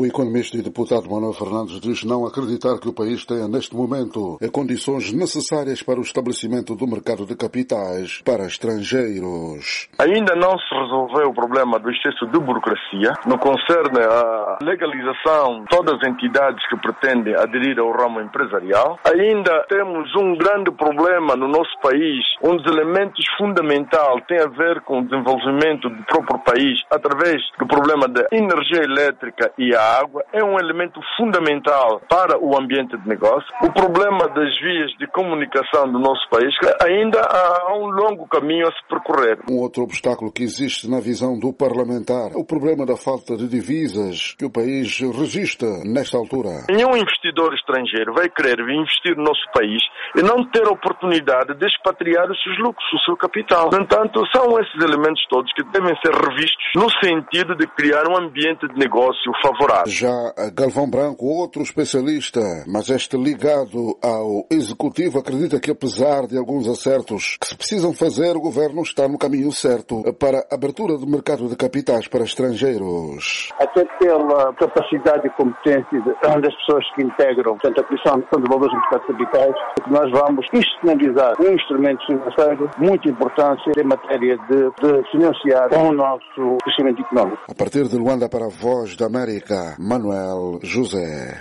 O economista e deputado Manuel Fernandes diz não acreditar que o país tenha neste momento condições necessárias para o estabelecimento do mercado de capitais para estrangeiros. Ainda não se resolveu o problema do excesso de burocracia no que concerne à legalização de todas as entidades que pretendem aderir ao ramo empresarial. Ainda temos um grande problema no nosso país. Um dos elementos fundamentais tem a ver com o desenvolvimento do próprio país através do problema da energia elétrica e a água. É um elemento fundamental para o ambiente de negócio. O problema das vias de comunicação do nosso país, ainda há um longo caminho a se percorrer. Um outro obstáculo que existe na visão do parlamentar é o problema da falta de divisas que o país registra nesta altura. Nenhum investidor estrangeiro vai querer investir no nosso país e não ter a oportunidade de expatriar os seus lucros, o seu capital. No entanto, são esses elementos todos que devem ser revistos no sentido de criar um ambiente de negócio favorável. Já Galvão Branco, outro especialista, mas este ligado ao executivo, acredita que apesar de alguns acertos que se precisam fazer, o governo está no caminho certo para a abertura do mercado de capitais para estrangeiros. Até pela capacidade e competência das pessoas que integram, portanto, a Comissão de Valores do Mercado de Capitais, que nós vamos institucionalizar um instrumento financeiro de muita importância em matéria de financiar o nosso crescimento económico. A partir de Luanda para a Voz da América, Manuel José.